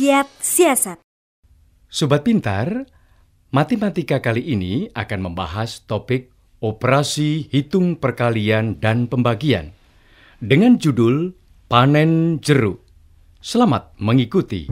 Kiat Siasat. Sobat Pintar, matematika kali ini akan membahas topik operasi hitung perkalian dan pembagian dengan judul Panen Jeruk. Selamat mengikuti.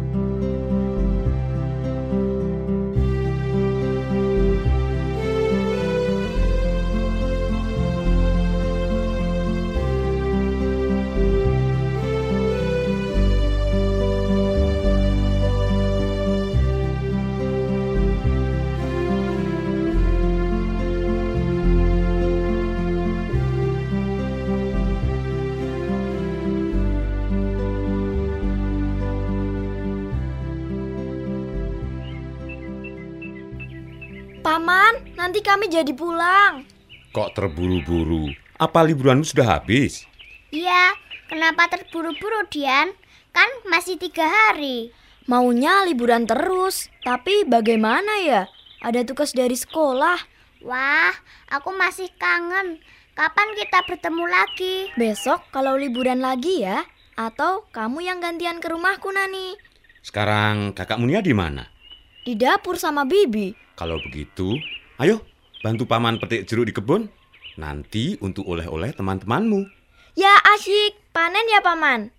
Paman, nanti kami jadi pulang. Kok terburu-buru? Apa liburanmu sudah habis? Iya, kenapa terburu-buru, Dian? Kan masih 3 hari. Maunya liburan terus, tapi bagaimana ya? Ada tugas dari sekolah. Wah, aku masih kangen. Kapan kita bertemu lagi? Besok kalau liburan lagi ya? Atau kamu yang gantian ke rumahku, Nani? Sekarang kakakmu Nia di mana? Di dapur sama Bibi. Kalau begitu, ayo bantu paman petik jeruk di kebun. Nanti untuk oleh-oleh teman-temanmu. Ya asyik, panen ya Paman.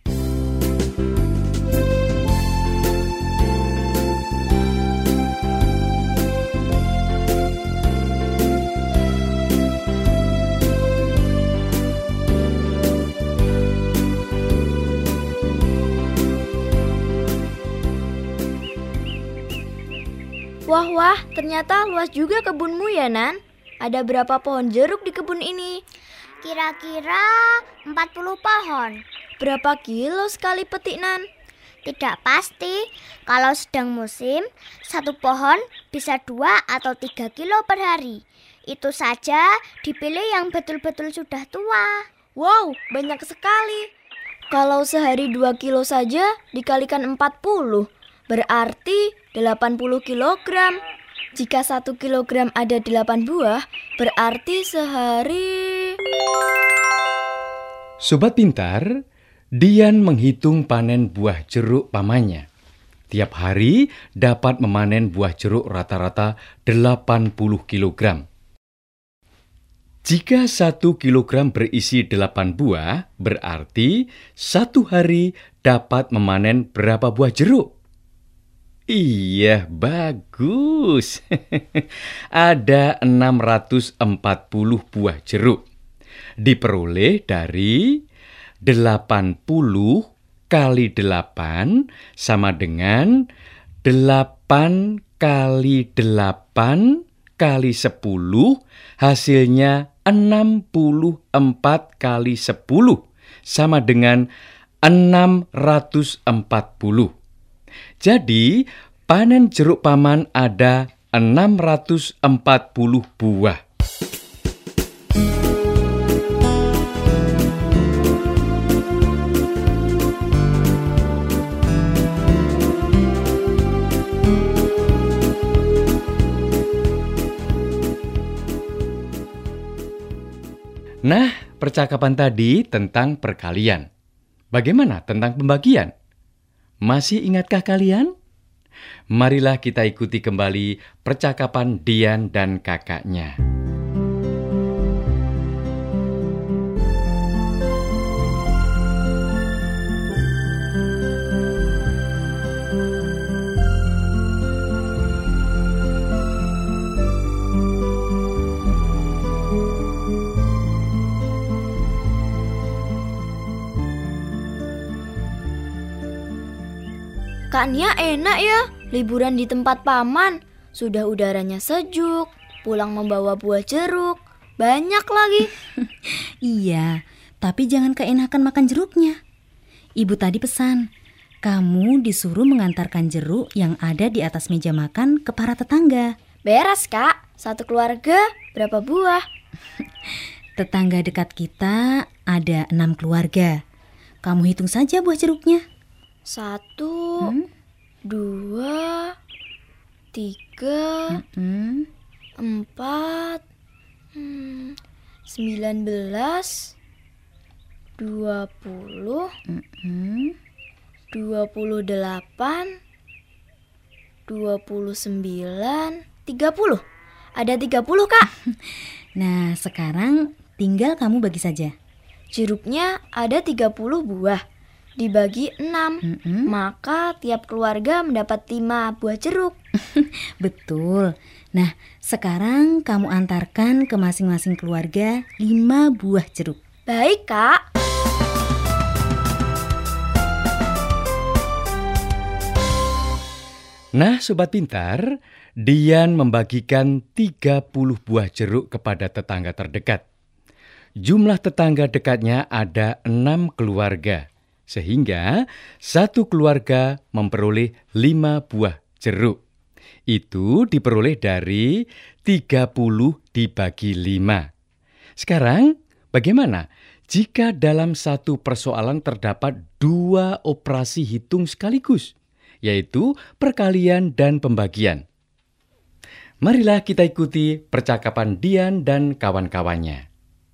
Wah, ternyata luas juga kebunmu ya, Nan. Ada berapa pohon jeruk di kebun ini? Kira-kira 40 pohon. Berapa kilo sekali petik, Nan? Tidak pasti. Kalau sedang musim, 1 pohon bisa 2 atau 3 kilo per hari. Itu saja dipilih yang betul-betul sudah tua. Wow, banyak sekali. Kalau sehari 2 kilo saja dikalikan 40. Berarti 80 kilogram. Jika 1 kilogram ada 8 buah, berarti sehari... Sobat Pintar, Dian menghitung panen buah jeruk pamannya. Tiap hari dapat memanen buah jeruk rata-rata 80 kilogram. Jika 1 kilogram berisi 8 buah, berarti 1 hari dapat memanen berapa buah jeruk? Iya, bagus. Ada 640 buah jeruk. Diperoleh dari 80 kali 8 sama dengan 8 kali 8 kali 10, hasilnya 64 kali 10 sama dengan 640. Jadi, panen jeruk paman ada 640 buah. Nah, percakapan tadi tentang perkalian. Bagaimana tentang pembagian? Masih ingatkah kalian? Marilah kita ikuti kembali percakapan Dian dan kakaknya. Kak Nia enak ya, liburan di tempat paman. Sudah udaranya sejuk, pulang membawa buah jeruk. Banyak lagi. Iya, tapi jangan keenakan makan jeruknya. Ibu tadi pesan, kamu disuruh mengantarkan jeruk yang ada di atas meja makan ke para tetangga. Beres Kak, 1 keluarga berapa buah? Tetangga dekat kita ada 6 keluarga. Kamu hitung saja buah jeruknya. 1, 2, 3, 4, 19, 20, 28, 29, 30. Ada 30, Kak. Nah, sekarang tinggal kamu bagi saja. Jeruknya ada 30 buah. Dibagi 6. Maka tiap keluarga mendapat 5 buah jeruk. Betul. Nah, sekarang kamu antarkan ke masing-masing keluarga 5 buah jeruk. Baik, Kak. Nah, Sobat Pintar, Dian membagikan 30 buah jeruk kepada tetangga terdekat. Jumlah tetangga dekatnya ada 6 keluarga, sehingga satu keluarga memperoleh 5 buah jeruk. Itu diperoleh dari 30 dibagi 5. Sekarang, bagaimana jika dalam satu persoalan terdapat 2 operasi hitung sekaligus, yaitu perkalian dan pembagian? Marilah kita ikuti percakapan Dian dan kawan-kawannya.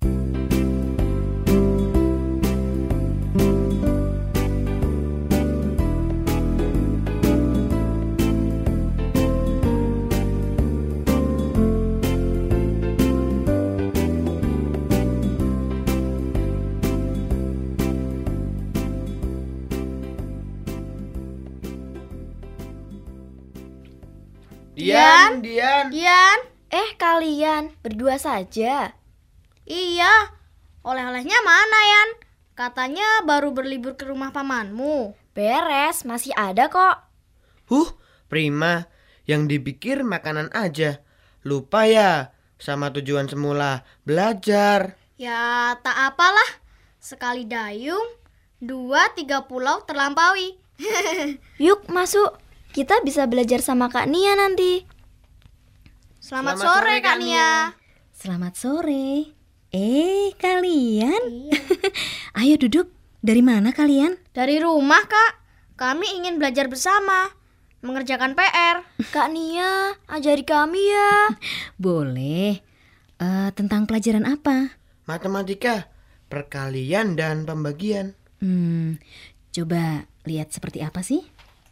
Dian. Kalian berdua saja. Iya, oleh-olehnya mana, Yan? Katanya baru berlibur ke rumah pamanmu. Beres, masih ada kok. Prima, yang dipikir makanan aja. Lupa ya sama tujuan semula, belajar. Ya, tak apalah. Sekali dayung, 2-3 pulau terlampaui. Yuk masuk, kita bisa belajar sama Kak Nia nanti. Selamat sore, Kak Nia. Selamat sore. Kalian? Ayo duduk. Dari mana kalian? Dari rumah, Kak. Kami ingin belajar bersama, mengerjakan PR. Kak Nia, ajari kami ya. Boleh. Tentang pelajaran apa? Matematika, perkalian dan pembagian. Coba lihat seperti apa sih?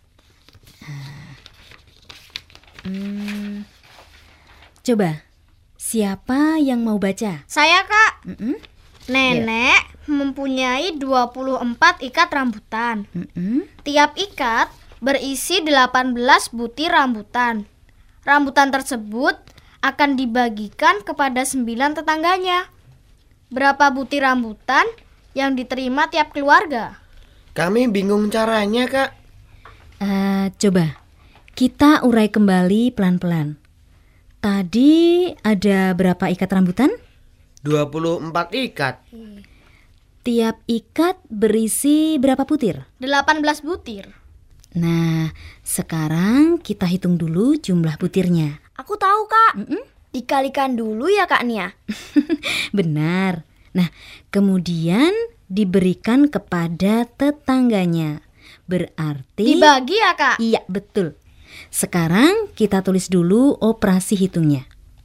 Coba, siapa yang mau baca? Saya, Kak. Nenek mempunyai 24 ikat rambutan. Tiap ikat berisi 18 butir rambutan. Rambutan tersebut akan dibagikan kepada 9 tetangganya. Berapa butir rambutan yang diterima tiap keluarga? Kami bingung caranya, Kak. Coba, kita urai kembali pelan-pelan. Tadi ada berapa ikat rambutan? 24 ikat. Tiap ikat berisi berapa butir? 18 butir. Nah, sekarang kita hitung dulu jumlah butirnya. Aku tahu, Kak. Dikalikan dulu ya, Kak Nia. Benar. Nah, kemudian diberikan kepada tetangganya. Berarti Dibagi ya, Kak? Iya, betul. Sekarang kita tulis dulu operasi hitungnya.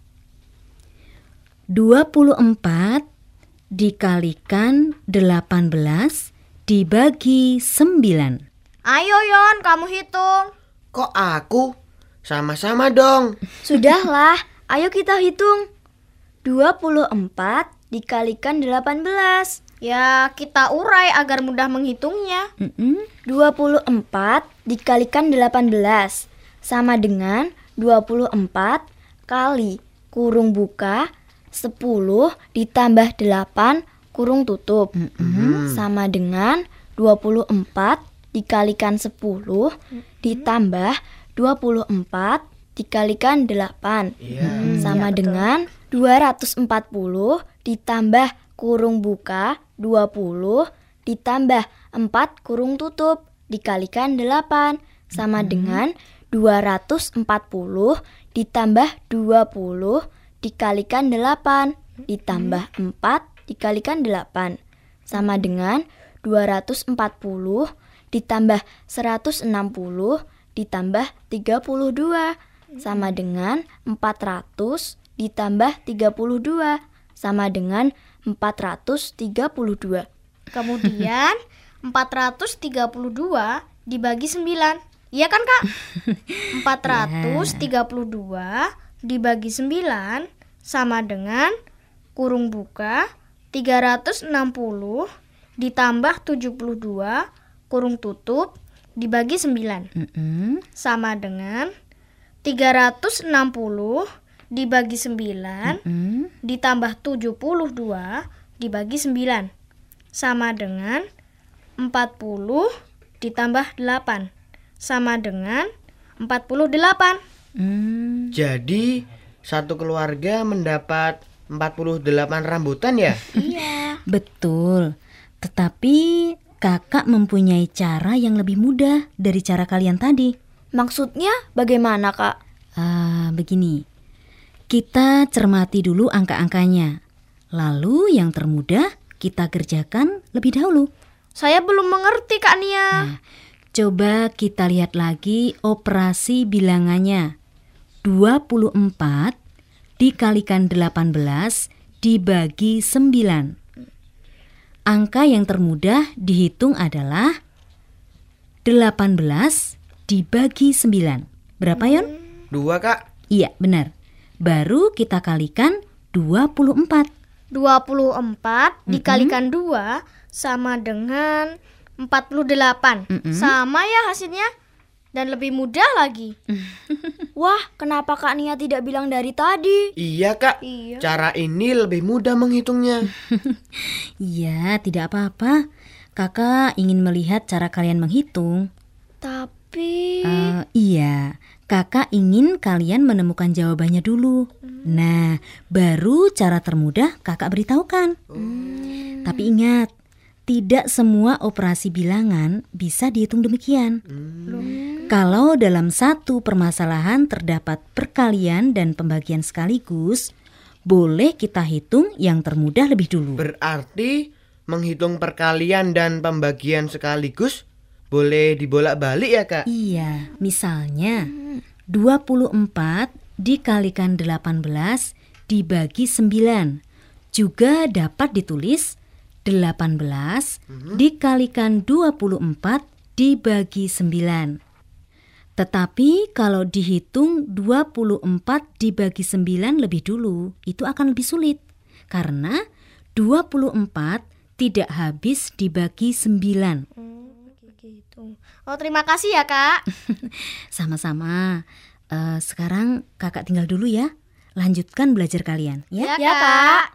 24 dikalikan 18 dibagi 9. Ayo, Yon, kamu hitung. Kok aku? Sama-sama dong. Sudahlah, ayo kita hitung. 24 dikalikan 18. Ya, kita urai agar mudah menghitungnya. 24 dikalikan 18 sama dengan 24 kali kurung buka 10 ditambah 8 kurung tutup sama dengan 24 dikalikan 10 ditambah 24 dikalikan 8 sama dengan 240 ditambah kurung buka 20 ditambah 4 kurung tutup dikalikan 8 sama dengan 240 ditambah 20 dikalikan 8 ditambah 4 dikalikan 8 sama dengan 240 ditambah 160 ditambah 32 sama dengan 400 ditambah 32 sama dengan 432. Kemudian 432 dibagi 9. Iya kan, Kak? 432 dibagi 9 sama dengan kurung buka 360 ditambah 72 kurung tutup dibagi 9 sama dengan 360 dibagi 9 ditambah 72 dibagi 9 sama dengan 40 ditambah 8 sama dengan 48. Jadi satu keluarga mendapat 48 rambutan ya? Iya. Betul. Tetapi kakak mempunyai cara yang lebih mudah dari cara kalian tadi. Maksudnya bagaimana, Kak? Begini. Kita cermati dulu angka-angkanya. Lalu yang termudah kita kerjakan lebih dahulu. Saya belum mengerti, Kak Nia. Nah, coba kita lihat lagi operasi bilangannya. 24 dikalikan 18 dibagi 9. Angka yang termudah dihitung adalah 18 dibagi 9. Berapa, Yon? 2, Kak. Iya, benar. Baru kita kalikan 24. 24 dikalikan 2 sama dengan 48. Sama ya hasilnya. Dan lebih mudah lagi. Wah, kenapa Kak Nia tidak bilang dari tadi? Iya, Kak. Iya. Cara ini lebih mudah menghitungnya. Iya, tidak apa-apa. Kakak ingin melihat cara kalian menghitung. Tapi... Iya, kakak ingin kalian menemukan jawabannya dulu. Nah, baru cara termudah kakak beritahukan. Tapi ingat, tidak semua operasi bilangan bisa dihitung demikian. Kalau dalam satu permasalahan terdapat perkalian dan pembagian sekaligus, boleh kita hitung yang termudah lebih dulu. Berarti menghitung perkalian dan pembagian sekaligus boleh dibolak-balik ya, Kak? Iya, misalnya 24 dikalikan 18 dibagi 9 juga dapat ditulis 18 dikalikan 24 dibagi 9. Tetapi kalau dihitung 24 dibagi 9 lebih dulu, itu akan lebih sulit. Karena 24 tidak habis dibagi 9. Gitu. Oh, terima kasih ya, Kak. Sama-sama. Sekarang kakak tinggal dulu ya. Lanjutkan belajar kalian ya. Ya, Kak.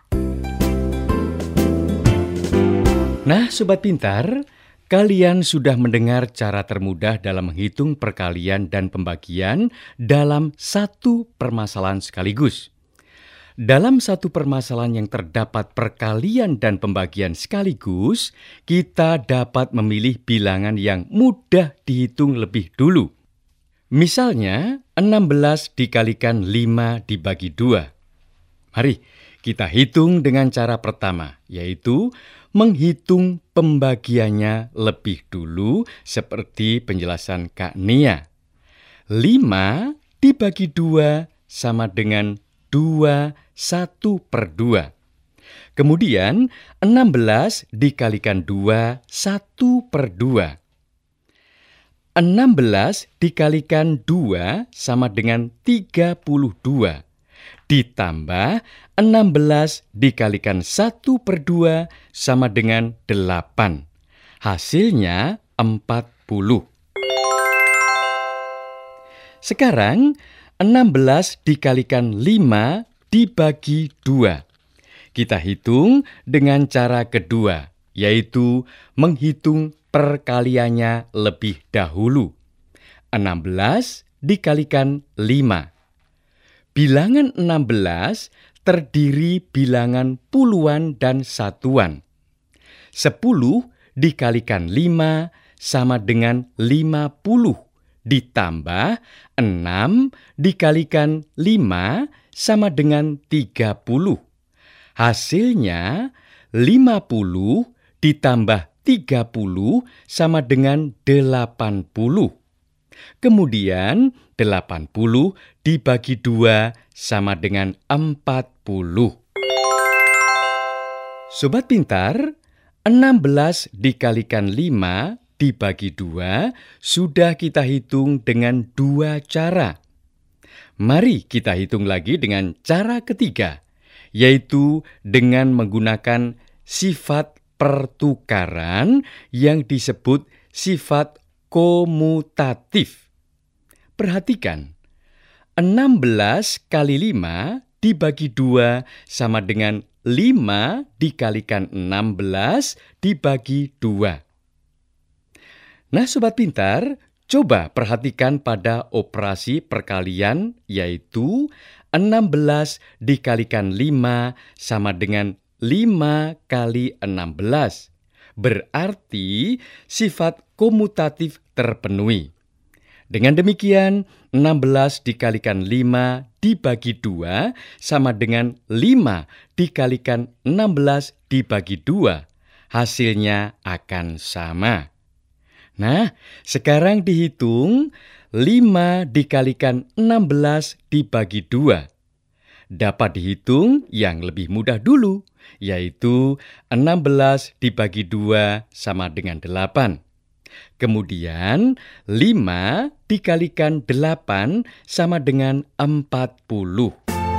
Nah, Sobat Pintar, kalian sudah mendengar cara termudah dalam menghitung perkalian dan pembagian dalam satu permasalahan sekaligus. Dalam satu permasalahan yang terdapat perkalian dan pembagian sekaligus, kita dapat memilih bilangan yang mudah dihitung lebih dulu. Misalnya, 16 dikalikan 5 dibagi 2. Mari kita hitung dengan cara pertama, yaitu menghitung pembagiannya lebih dulu seperti penjelasan Kak Nia. 5 dibagi 2 sama dengan 2 1/2. Kemudian 16 dikalikan 2 1/2. 16 dikalikan 2 sama dengan 32. Ditambah 16 dikalikan 1/2 sama dengan 8. Hasilnya 40. Sekarang 16 dikalikan 5 dibagi 2. Kita hitung dengan cara kedua, yaitu menghitung perkaliannya lebih dahulu. 16 dikalikan 5. Bilangan 16 terdiri bilangan puluhan dan satuan. 10 dikalikan 5 sama dengan 50. Ditambah 6 dikalikan 5 sama dengan 30. Hasilnya 50 ditambah 30 sama dengan 80. Kemudian 80 dibagi 2 sama dengan 40. Sobat Pintar, 16 dikalikan 5 dibagi 2 sudah kita hitung dengan 2 cara. Mari kita hitung lagi dengan cara ketiga, yaitu dengan menggunakan sifat pertukaran yang disebut sifat komutatif. Perhatikan, 16 kali 5 dibagi 2 sama dengan 5 dikalikan 16 dibagi 2. Nah, Sobat Pintar, coba perhatikan pada operasi perkalian, yaitu 16 dikalikan 5 sama dengan 5 kali 16. Berarti sifat komutatif terpenuhi. Dengan demikian, 16 dikalikan 5 dibagi 2 sama dengan 5 dikalikan 16 dibagi 2. Hasilnya akan sama. Nah, sekarang dihitung 5 dikalikan 16 dibagi 2. Dapat dihitung yang lebih mudah dulu, yaitu 16 dibagi 2 sama dengan 8. Kemudian 5 dikalikan 8 sama dengan 40.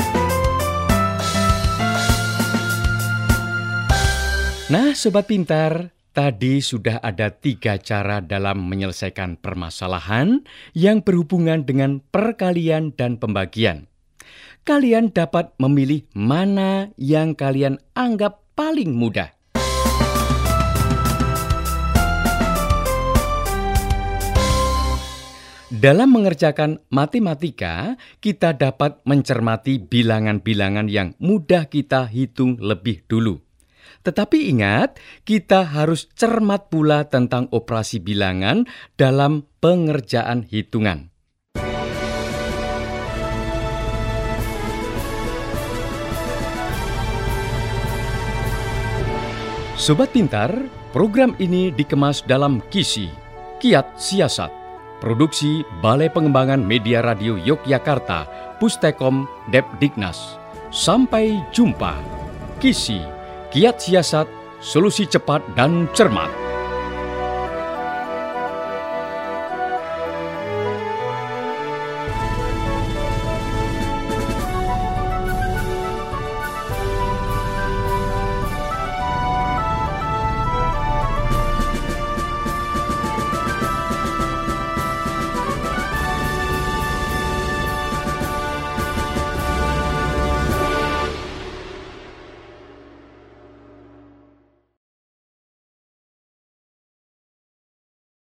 Nah, Sobat Pintar, tadi sudah ada 3 cara dalam menyelesaikan permasalahan yang berhubungan dengan perkalian dan pembagian. Kalian dapat memilih mana yang kalian anggap paling mudah. Dalam mengerjakan matematika, kita dapat mencermati bilangan-bilangan yang mudah kita hitung lebih dulu. Tetapi ingat, kita harus cermat pula tentang operasi bilangan dalam pengerjaan hitungan. Sobat Pintar, program ini dikemas dalam KISI, Kiat Siasat. Produksi Balai Pengembangan Media Radio Yogyakarta, Pustekom Depdiknas. Sampai jumpa. KISI, Kiat Siasat, solusi cepat dan cermat.